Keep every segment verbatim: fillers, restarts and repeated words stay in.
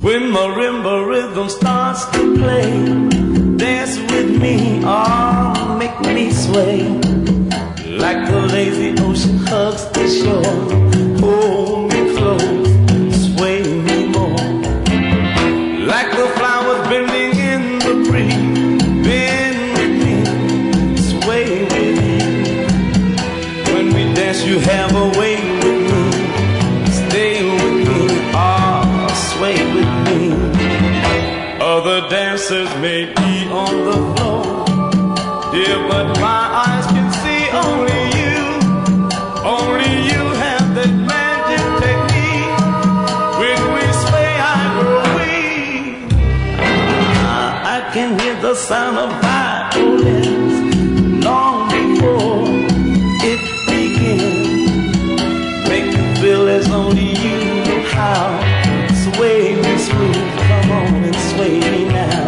When marimba rhythm starts to play, dance with me, oh, make me sway. Like the lazy ocean hugs the shore, hold me close, sway me more. Like the flowers bending in the breeze, bend with me, sway with me. When we dance you have a way with me, stay with me, ah, oh, sway with me. Other dancers may be on the floor, dear, but my eyes can see only you. Only you have that magic technique. When we sway, I grow weak. I can hear the sound of violins long before it begins. Make you feel as only you know how. Sway me smooth, come on and sway me now.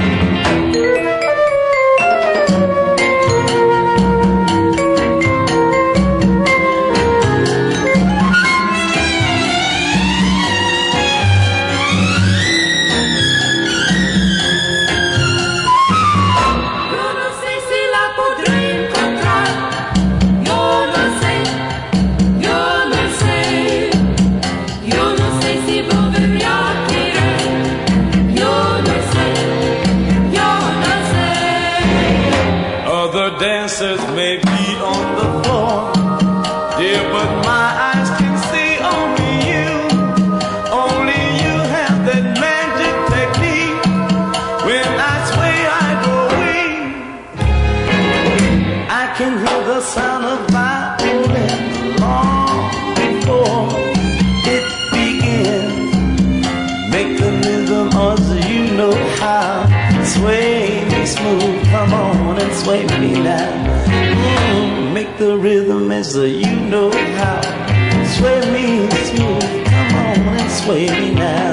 Dancers may be on the floor, dear, but my eyes can see only you. Only you have that magic technique. When I sway, I go weak. I can hear the sound of violin long before it begins. Make the rhythm as you know how. Sway me smooth, come on and sway me now. Mm, make the rhythm as you know how. Sway me smooth, come on and sway me now.